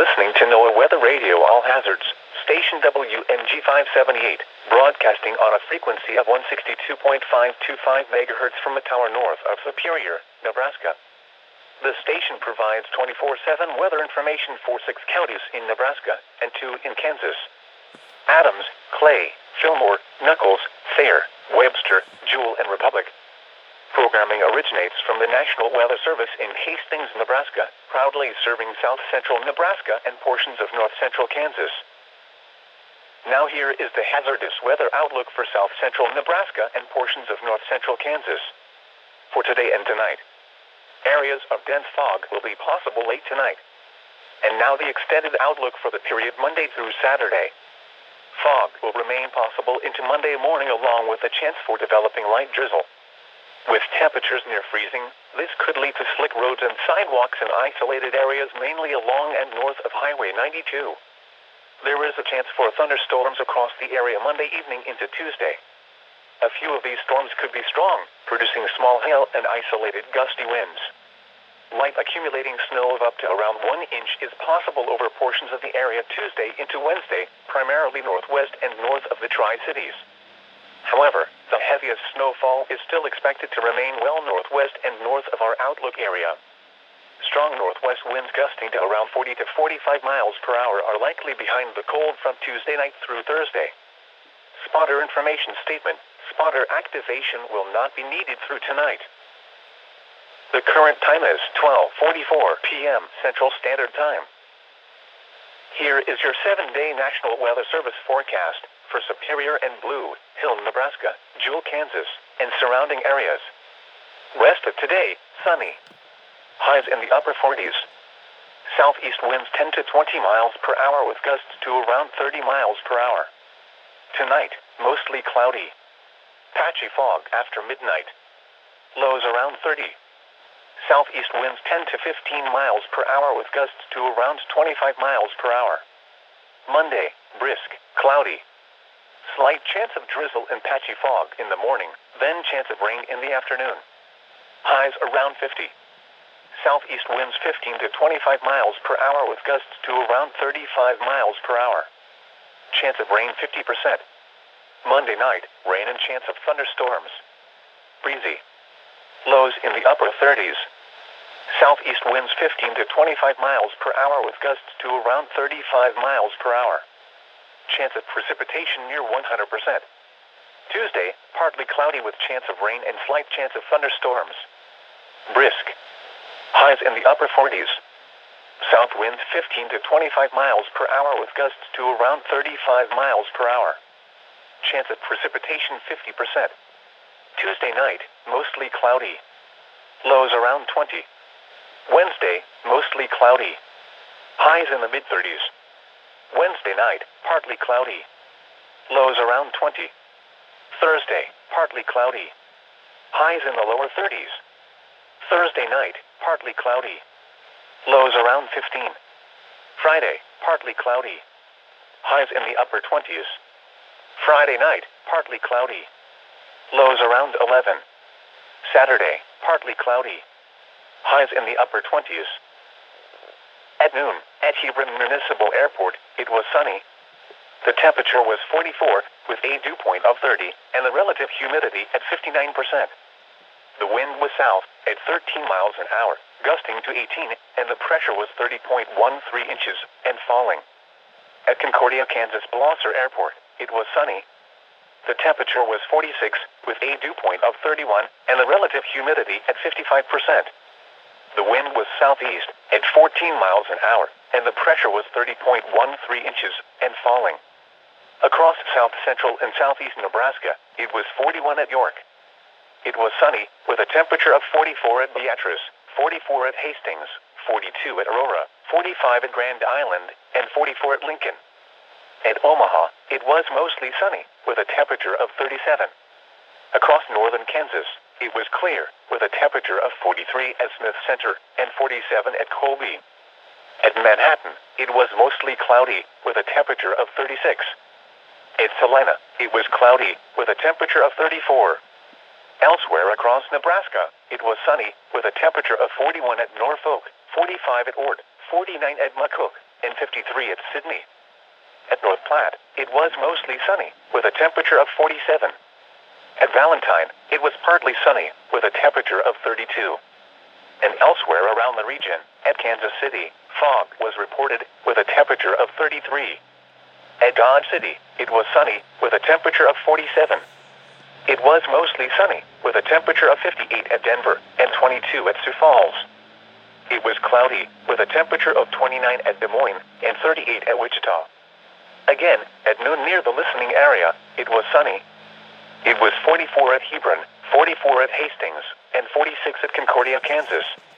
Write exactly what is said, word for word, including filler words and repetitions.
listening to NOAA Weather Radio All Hazards, station W M G five seventy-eight, broadcasting on a frequency of one sixty-two point five two five megahertz from a tower north of Superior, Nebraska. The station provides twenty-four seven weather information for six counties in Nebraska and two in Kansas: Adams, Clay, Fillmore, Nuckolls, Thayer, Webster, Jewell, and Republic. Programming originates from the National Weather Service in Hastings, Nebraska, proudly serving south-central Nebraska and portions of north-central Kansas. Now here is the hazardous weather outlook for south-central Nebraska and portions of north-central Kansas. For today and tonight, areas of dense fog will be possible late tonight. And now the extended outlook for the period Monday through Saturday. Fog will remain possible into Monday morning along with a chance for developing light drizzle. With temperatures near freezing, this could lead to slick roads and sidewalks in isolated areas mainly along and north of Highway ninety-two. There is a chance for thunderstorms across the area Monday evening into Tuesday. A few of these storms could be strong, producing small hail and isolated gusty winds. Light accumulating snow of up to around one inch is possible over portions of the area Tuesday into Wednesday, primarily northwest and north of the Tri-Cities. However, the heaviest snowfall is still expected to remain well northwest and north of our outlook area. Strong northwest winds gusting to around forty to forty-five miles per hour are likely behind the cold from Tuesday night through Thursday. Spotter information statement: spotter activation will not be needed through tonight. The current time is twelve forty-four p m Central Standard Time. Here is your seven-day National Weather Service forecast for Superior and Blue Hill, Nebraska, Jewell, Kansas, and surrounding areas. West of today, sunny. Highs in the upper forties. Southeast winds ten to twenty miles per hour with gusts to around thirty miles per hour. Tonight, mostly cloudy. Patchy fog after midnight. Lows around thirty. Southeast winds ten to fifteen miles per hour with gusts to around twenty-five miles per hour. Monday, brisk, cloudy. Slight chance of drizzle and patchy fog in the morning, then chance of rain in the afternoon. Highs around fifty. Southeast winds fifteen to twenty-five miles per hour with gusts to around thirty-five miles per hour. Chance of rain fifty percent. Monday night, rain and chance of thunderstorms. Breezy. Lows in the upper thirties. Southeast winds fifteen to twenty-five miles per hour with gusts to around thirty-five miles per hour. Chance of precipitation near one hundred percent. Tuesday, partly cloudy with chance of rain and slight chance of thunderstorms. Brisk. Highs in the upper forties. South winds fifteen to twenty-five miles per hour with gusts to around thirty-five miles per hour. Chance of precipitation fifty percent. Tuesday night, mostly cloudy. Lows around twenty. Wednesday, mostly cloudy. Highs in the mid-thirties. Wednesday night, partly cloudy. Lows around twenty. Thursday, partly cloudy. Highs in the lower thirties. Thursday night, partly cloudy. Lows around fifteen. Friday, partly cloudy. Highs in the upper twenties. Friday night, partly cloudy. Lows around eleven. Saturday, partly cloudy. Highs in the upper twenties. At noon, at Hebron Municipal Airport, it was sunny. The temperature was forty-four, with a dew point of thirty, and the relative humidity at fifty-nine percent. The wind was south, at thirteen miles an hour, gusting to eighteen, and the pressure was thirty point one three inches, and falling. At Concordia, Kansas Blosser Airport, it was sunny. The temperature was forty-six, with a dew point of thirty-one, and the relative humidity at fifty-five percent. The wind was southeast, at fourteen miles an hour, and the pressure was thirty point one three inches, and falling. Across south-central and southeast Nebraska, it was forty-one at York. It was sunny, with a temperature of forty-four at Beatrice, forty-four at Hastings, forty-two at Aurora, forty-five at Grand Island, and forty-four at Lincoln. At Omaha, it was mostly sunny, with a temperature of thirty-seven. Across northern Kansas, it was clear, with a temperature of forty-three at Smith Center and forty-seven at Colby. At Manhattan, it was mostly cloudy, with a temperature of thirty-six. At Salina, it was cloudy, with a temperature of thirty-four. Elsewhere across Nebraska, it was sunny, with a temperature of forty-one at Norfolk, forty-five at Ord, forty-nine at McCook, and fifty-three at Sydney. At North Platte, it was mostly sunny, with a temperature of forty-seven. At Valentine, it was partly sunny, with a temperature of thirty-two. And elsewhere around the region, at Kansas City, fog was reported, with a temperature of thirty-three. At Dodge City, it was sunny, with a temperature of forty-seven. It was mostly sunny, with a temperature of fifty-eight at Denver, and twenty-two at Sioux Falls. It was cloudy, with a temperature of twenty-nine at Des Moines, and thirty-eight at Wichita. Again, at noon near the listening area, it was sunny. It was forty-four at Hebron, forty-four at Hastings, and forty-six at Concordia, Kansas.